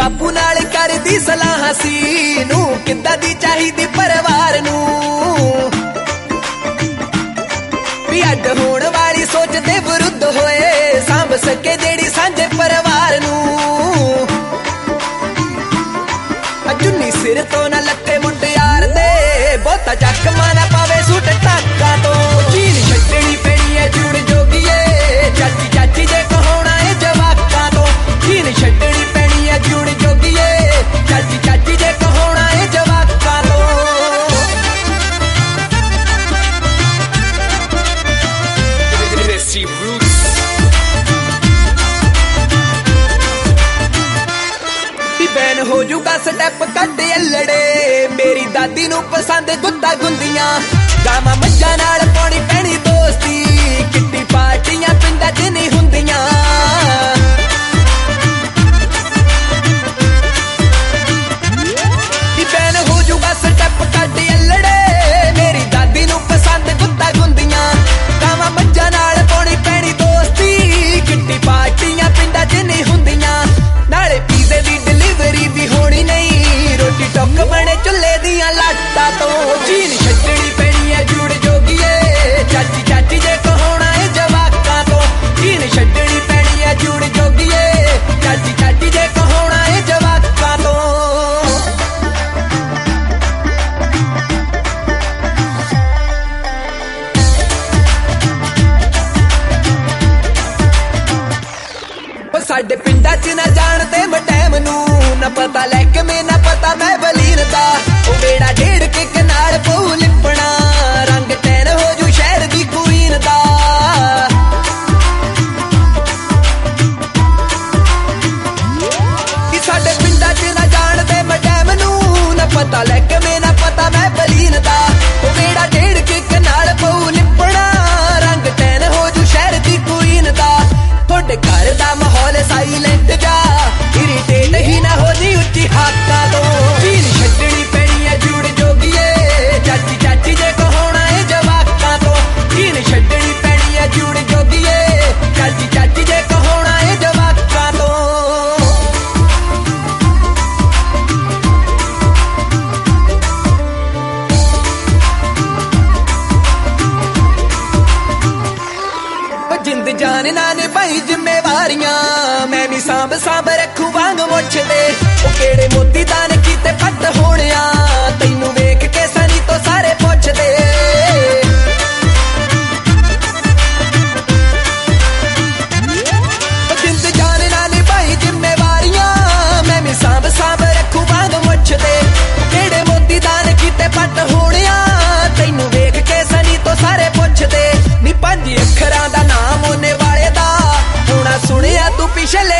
ਬਾਪੂ ਨਾਲ ਕਰਦੀ ਸਲਾਹ ਸੀ ਨੂੰ ਕਿੱਦਾਂ ਦੀ ਚਾਹੀਦੀ ਪਰਿਵਾਰ ਨੂੰ ਵੀ ਅੱਡ ਹੋਣ ਵਾਲੀ ਸੋਚ ਦੇ ਵਿਰੁੱਧ ਹੋਏ ਸਾਂਭ ਸਕੇ ਜਿਹੜੀ ਸਾਂਝੇ ਪਰਿਵਾਰ ਨੂੰ ਚੁੰਨੀ ਸਿਰ ਤੋਂ ਨਾ ਲੱਕੇ ਮੁੰਡਿਆਰ ਦੇ ਬਹੁਤਾ ਚੱਕਮਾ ਨਾ ਪਾਵੇ ਸੂਟ ਟਾਕਾਂ ਤੋਂ ਚੀਨ ਛੱਡਣੀ ਪੈਣੀ ਐ ਜੁੜ ਜੋਗੀਏ ਚਾਚੀ ਚਾਚੀ ਜੇ ਕਹਾਉਣਾ ਏ ਜਵਾਕਾਂ ਤੋਂ ਚੀਨ ਛੱਡਣੀ ਪੈਣੀ ਐ ਜੁੜ ਜੋਗੀਏ ਚਾਚੀ ਚਾਚੀ ਜੇ ਕਹਾਉਣਾ ਏ ਜਵਾਕਾਂ ਤੋਂ ਬੈਨ ਹੋ ਜੂਗਾ ਸਟੈਪ ਕੱਢ ਅਲੜੇ ਮੇਰੀ ਦਾਦੀ ਨੂੰ ਪਸੰਦ ਗੁੱਤਾ ਗੁੰਦੀਆਂ ਗਾਵਾਂ ਮੱਝਾਂ ਨਾਲ ਪਾਉਣੀ ਪੈਣੀ ਦੋਸਤੀ ਕਿੱਟੀ ਪਾਰਟੀਆਂ ਪਿੰਡਾਂ 'ਚ ਨਹੀਂ ਹੁੰਦੀਆਂ ਬੈਨ ਹੋ ਜੂਗਾ ਸਟੈਪ ਕੱਢ ਅਲੜੇ ਮੇਰੀ ਦਾਦੀ ਨੂੰ ਪਸੰਦ ਗੁੱਤਾ ਗੁੰਦੀਆਂ ਗਾਵਾਂ ਮੱਝਾਂ ਨਾਲ ਪਾਉਣੀ ਪੈਣੀ ਦੋਸਤੀ ਕਿੱਟੀ ਪਾਰਟੀਆਂ ਪਿੰਡਾਂ 'ਚ ਨਹੀਂ ਹੁੰਦੀਆਂ ਨਾਲੇ ਪੀਜ਼ੇ ਦੀ ਡਿਲੀਵਰੀ ਵੀ ਹੋਣੀ ਨਹੀਂ ਰੋਟੀ ਟੁੱਕ ਬਣੇ ਚੁੱਲ੍ਹੇ ਦੀਆਂ ਲਾਟਾਂ ਤੋਂ ਚੀਨ ਛੱਡਣੀ ਪੈਣੀ ਐ ਜੁੜ ਜੋਗੀਏ ਚਾਚੀ ਚਾਚੀ ਜੇ ਕਹਾਉਣਾ ਏ ਜਵਾਕਾਂ ਤੋਂ ਚੀਨ ਛੱਡਣੀ ਪੈਣੀ ਐ ਜੁੜ ਜੋਗੀਏ ਚਾਚੀ ਚਾਚੀ ਜੇ ਕਹਾਉਣਾ ਏ ਜਵਾਕਾਂ ਤੋਂ ਸਾਡੇ ਪਿੰਡਾਂ 'ਚ ਨਾ ਜਾਣਦੇ ਮਟੈਮ ਨੂੰ ਨਾ ਪਤਾ ਲੈ ਕੇ ਮੈਂ ਨਾ ਪਤਾ ਮੈਂ ਬਲੀਨ ਦਾ ਉਹ ਮੇਰਾ ਢੇੜ ਕਿੱਕ ਨਾਲ ਪਊ ਲਿਪਣਾ ਰੰਗ ਟੈਨ ਹੋ ਜੂ ਸ਼ਹਿਰ ਦੀ ਕੁਈਨ ਦਾ ਕਿ ਸਾਡੇ ਪਿੰਡਾਂ 'ਚ ਨਾ ਜਾਣਦੇ ਮਟੈਮ ਨੂੰ ਨਾ ਪਤਾ ਲੈ ਕੇ ਮੈਂ ਨਾ ਪਤਾ ਮੈਂ ਬਲੀਨ ਦਾ ਉਹ ਮੇਰਾ ਢੇੜ ਕਿੱਕ ਨਾਲ ਪਊ ਲਿਪਣਾ ਰੰਗ ਟੈਨ ਹੋ ਜੂ ਸ਼ਹਿਰ ਦੀ ਕੁਈਨ ਦਾ ਤੁਹਾਡੇ ਘਰ ਦਾ ਮਾਹੌਲ ਸਾਈਲੈਂਟ ਜਾ ਇਰੀਟੇਟ ਹੀ ਨਾ ਹੋ ਜੀ ਉੱਚੀ ਹਾਕਾਂ ਤੋਂ ਚੀਨ ਛੱਡਣੀ ਪੈਣੀ ਐ ਜੁੜ ਜੋਗੀਏ ਚਾਚੀ ਚਾਚੀ ਜੇ ਕਹਾਉਣਾ ਏ ਜਵਾਕਾਂ ਤੋਂ ਚੀਨ ਛੱਡਣੀ ਪੈਣੀ ਐ ਜੁੜ ਜੋਗੀਏ ਚਾਚੀ ਚਾਚੀ ਜੇ ਕਹਾਉਣਾ ਏ ਜਵਾਕਾਂ ਤੋਂ ਜਿੰਦ ਜਾਨ ਨਾ ਨਿਭਾਈ ਜ਼ਿੰਮੇਵਾਰੀਆਂ ਮੈਂ ਵੀ ਸਾਂਭ ਸਾਂਭ ਰੱਖੂ ਵਾਂਗ ਮੁੱਛਦੇ ਉਹ ਕਿਹੜੇ ਮੋਤੀ ਦਾਨ ਕੀਤੇ ਫੱਟ ਹੋਣਿਆ ਤੈਨੂੰ ਵੇਖ ਕੇ ਸਨੀ ਤੋਂ ਸਾਰੇ ਪੁੱਛਦੇ ਜਿੰਦ ਜਾਨ ਨਾ ਨਿਭਾਈ ਜ਼ਿੰਮੇਵਾਰੀਆਂ ਮੈਂ ਵੀ ਸਾਂਭ ਸਾਂਭ ਰੱਖੂ ਵਾਂਗ ਮੁੱਛਦੇ ਕਿਹੜੇ ਮੋਤੀ ਦਾਨ ਕੀਤੇ ਫੱਟ ਹੋਣਿਆ ਤੈਨੂੰ ਵੇਖ ਕੇ ਸਨੀ ਤੋਂ ਸਾਰੇ ਪੁੱਛਦੇ ਨੀ 5 ਅੱਖਰਾਂ ਦਾ ਨਾਮ ਉਹਨੇ ਵਾਲੇ ਦਾ ਹੁਣਾ ਸੁਣਿਆ ਤੂੰ ਪਿਛਲੇ